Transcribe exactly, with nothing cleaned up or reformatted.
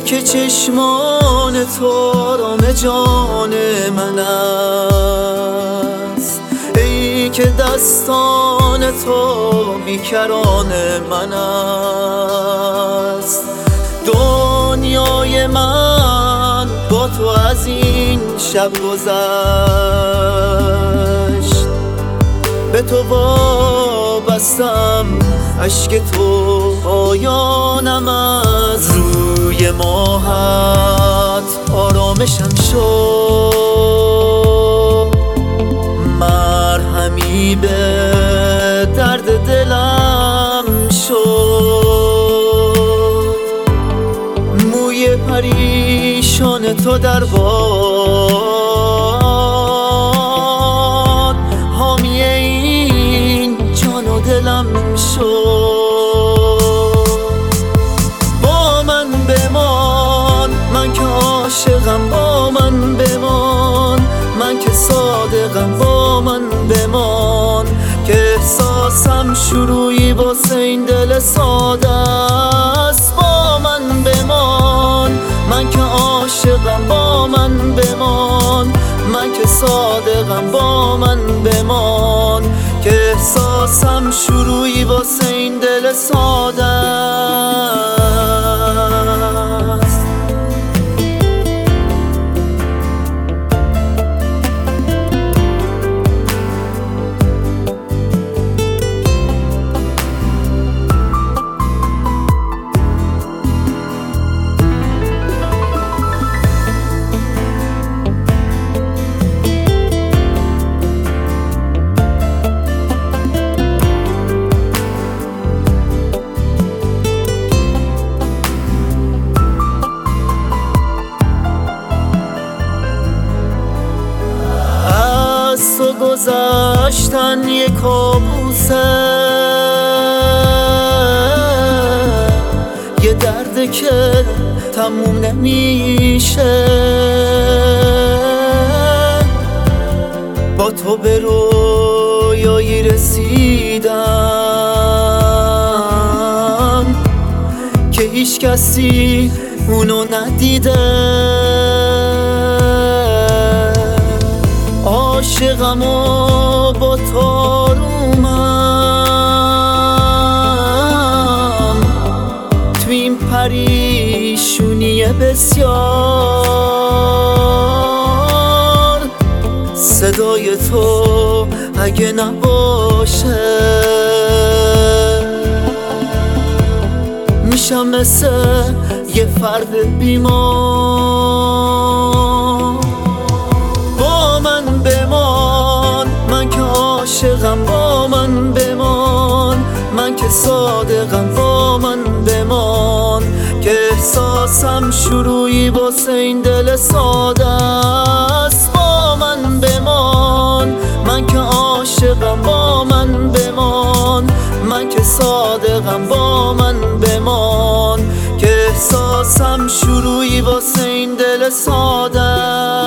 که چشمان تو آرام جان من است، ای که دستان تو بیکران من است. دنیای من با تو از این شب گذشت، به تو وابستم، اشک تو پایانم از. روی ماهت آرامشم شد، مرهمی به درد دلم شد. موی پریشان تو در باد، حامی این جان و دلم شد. با من بمان، من که عاشقم، با من بمان، من که صادقم، با من بمان، که احساسم شروعی واسه این دل ساده است. با من بمان، من که عاشقم، با من بمان، من که صادقم، با من بمان، که احساسم شروعی واسه این دل ساده است. تو گذشتن یک کابوسه، یه درد که تموم نمیشه. با تو به رویایی رسیدم که هیچ کسی اونو ندیده. عاشقم و با تو آرومم، تو این پریشونی بسیار. صدای تو اگه نباشه میشم مثل یه فرد بیمار. با من بمان، من که عاشقم، با من بمان، من که صادقم، با من بمان، که احساسم شروعی واسه این دل ساده است. با من بمان، من که عاشقم، با من بمان، من که صادقم، با من بمان، که احساسم شروعی واسه این دل ساده است.